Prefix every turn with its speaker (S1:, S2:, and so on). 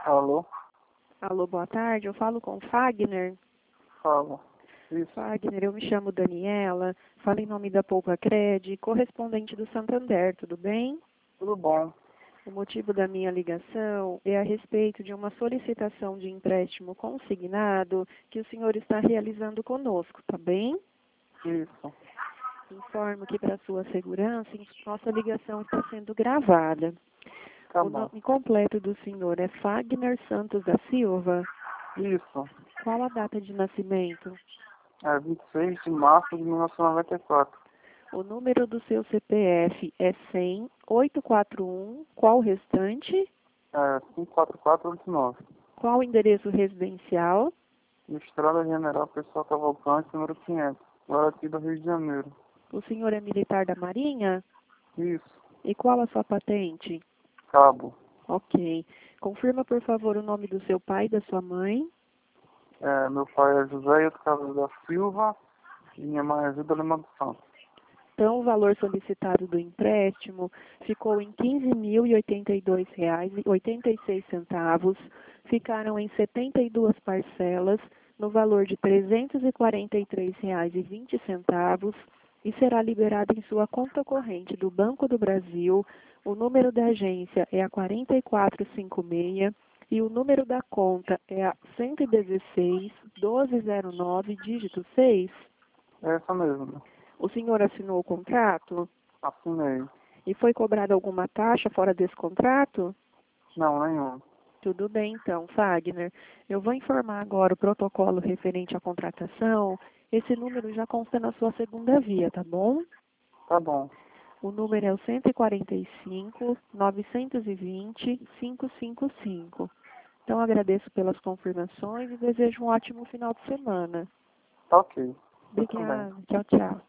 S1: Alô?
S2: Alô, boa tarde. Eu falo com o Fagner.
S1: Fala. Isso.
S2: Fagner, eu me chamo Daniela, falo em nome da Poupacred, correspondente do Santander, tudo bem?
S1: Tudo bom?
S2: O motivo da minha ligação é a respeito de uma solicitação de empréstimo consignado que o senhor está realizando conosco, tá bem?
S1: Isso.
S2: Informo que para sua segurança, nossa ligação está sendo gravada.
S1: Tá
S2: O
S1: bom.
S2: nome completo do senhor é Fagner Santos da Silva.
S1: Isso.
S2: Qual a data de nascimento?
S1: É 26 de março de 1994.
S2: O número do seu CPF é 100-841. Qual o restante?
S1: É 54489.
S2: Qual o endereço residencial?
S1: Estrada General Pessoal Cavalcante, número 500. Guaratiba, Rio de Janeiro.
S2: O senhor é militar da Marinha?
S1: Isso.
S2: E qual a sua patente?
S1: Cabo.
S2: Ok. Confirma, por favor, o nome do seu pai e da sua mãe.
S1: Meu pai é José Hilton Carlos da Silva e minha mãe é Zilda Lima dos Santos.
S2: Então, o valor solicitado do empréstimo ficou em R$ 15.082,86. Ficaram em 72 parcelas, no valor de R$ 343,20 e será liberado em sua conta corrente do Banco do Brasil. O número da agência é a 4456 e o número da conta é a 116-1209, dígito 6.
S1: É essa mesmo.
S2: O senhor assinou o contrato?
S1: Assinei.
S2: E foi cobrada alguma taxa fora desse contrato?
S1: Não, nenhum.
S2: Tudo bem, então, Fagner. Eu vou informar agora o protocolo referente à contratação. Esse número já consta na sua segunda via, tá bom?
S1: Tá bom.
S2: O número é o 145-920-555. Então, agradeço pelas confirmações e desejo um ótimo final de semana.
S1: Tá ok. Eu também.
S2: Obrigada. Tchau, tchau.